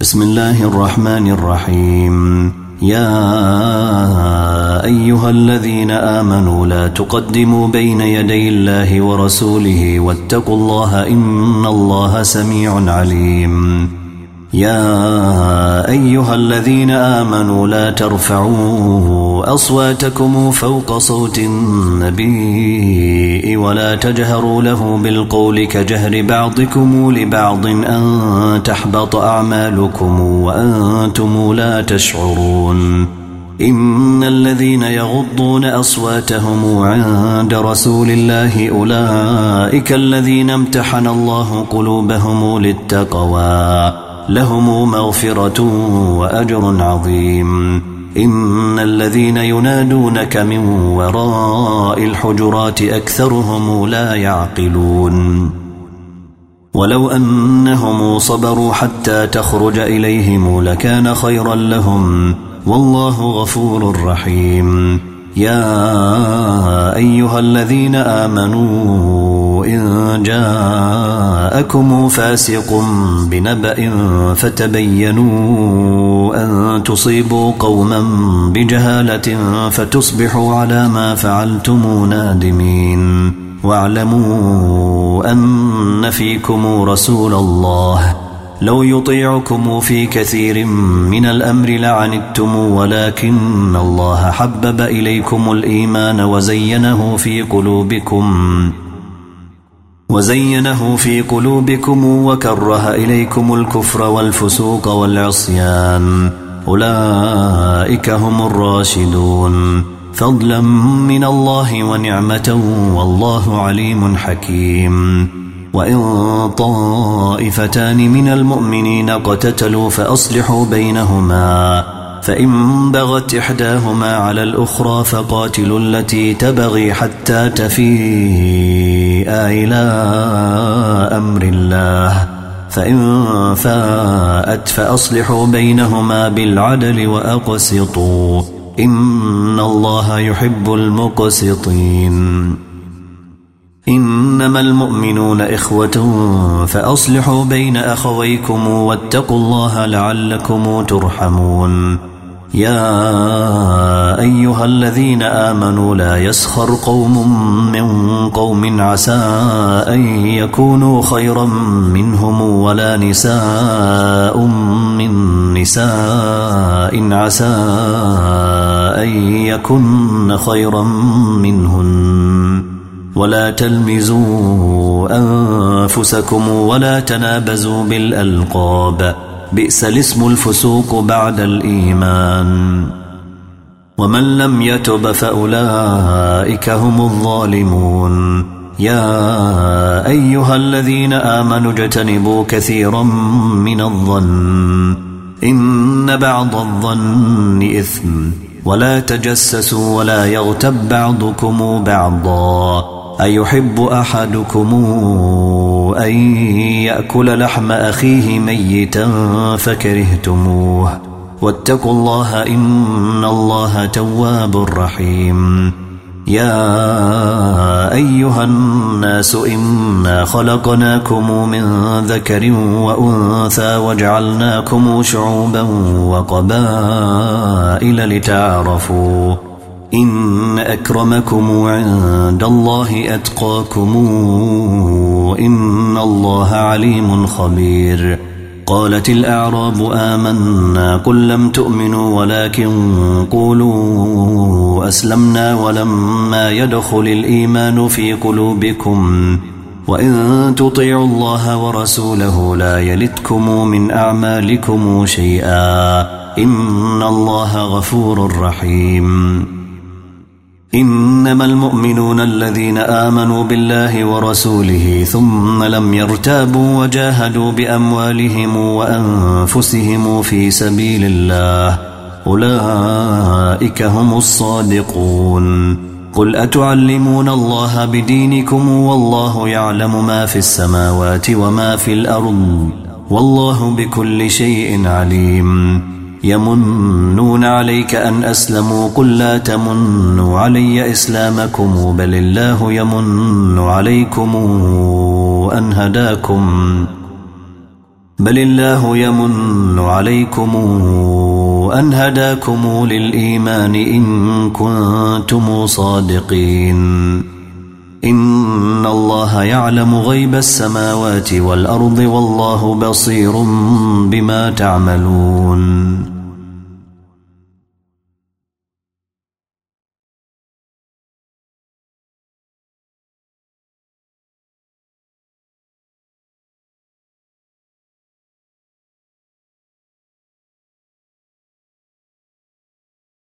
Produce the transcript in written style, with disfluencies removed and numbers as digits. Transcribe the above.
بسم الله الرحمن الرحيم. يا أيها الذين آمنوا لا تقدموا بين يدي الله ورسوله واتقوا الله إن الله سميع عليم. يا أيها الذين آمنوا لا ترفعوا أصواتكم فوق صوت النبي ولا تجهروا له بالقول كجهر بعضكم لبعض أن تحبط أعمالكم وأنتم لا تشعرون. إن الذين يغضون أصواتهم عند رسول الله أولئك الذين امتحن الله قلوبهم للتقوى لهم مغفرة وأجر عظيم. إن الذين ينادونك من وراء الحجرات أكثرهم لا يعقلون. ولو أنهم صبروا حتى تخرج إليهم لكان خيرا لهم والله غفور رحيم. يا أيها الذين آمنوا إن جاءكم فاسق بنبأ فتبينوا أن تصيبوا قوما بجهالة فتصبحوا على ما فعلتم نادمين. واعلموا أن فيكم رسول الله لو يطيعكم في كثير من الأمر لعنتم ولكن الله حبب إليكم الإيمان وزينه في قلوبكم وكره إليكم الكفر والفسوق والعصيان أولئك هم الراشدون فضلا من الله ونعمة والله عليم حكيم. وإن طائفتان من المؤمنين اقتتلوا فأصلحوا بينهما فإن بغت إحداهما على الأخرى فقاتلوا التي تبغي حتى تفيء إلى أمر الله فإن فاءت فأصلحوا بينهما بالعدل وأقسطوا إن الله يحب المقسطين. إنما المؤمنون إخوة فأصلحوا بين أخويكم واتقوا الله لعلكم ترحمون. يا أيها الذين آمنوا لا يسخر قوم من قوم عسى أن يكونوا خيرا منهم ولا نساء من نساء عسى أن يكن خيرا منهن ولا تلمزوا أنفسكم ولا تنابزوا بالألقاب بئس الاسم الفسوق بعد الإيمان ومن لم يتب فأولئك هم الظالمون. يا أيها الذين آمنوا اجتنبوا كثيرا من الظن إن بعض الظن إثم ولا تجسسوا ولا يغتب بعضكم بعضا أيحب أحدكم أن يأكل لحم أخيه ميتا فكرهتموه واتقوا الله إن الله تواب رحيم. يا أيها الناس إنا خلقناكم من ذكر وأنثى وجعلناكم شعوبا وقبائل لتعارفوا إن أكرمكم عند الله أتقاكم إن الله عليم خبير. قالت الأعراب آمنا قل لم تؤمنوا ولكن قولوا أسلمنا ولما يدخل الإيمان في قلوبكم وإن تطيعوا الله ورسوله لا يلتكم من أعمالكم شيئا إن الله غفور رحيم. إنما المؤمنون الذين آمنوا بالله ورسوله ثم لم يرتابوا وجاهدوا بأموالهم وأنفسهم في سبيل الله أولئك هم الصادقون. قل أتعلمون الله بدينكم والله يعلم ما في السماوات وما في الأرض والله بكل شيء عليم. يمنون عليك أن أسلموا قل لا تمنوا علي إسلامكم بل الله يمن عليكم أن هداكم بل الله يمن عليكم أن هداكم للإيمان إن كنتم صادقين إن الله يعلم غيب السماوات والأرض والله بصير بما تعملون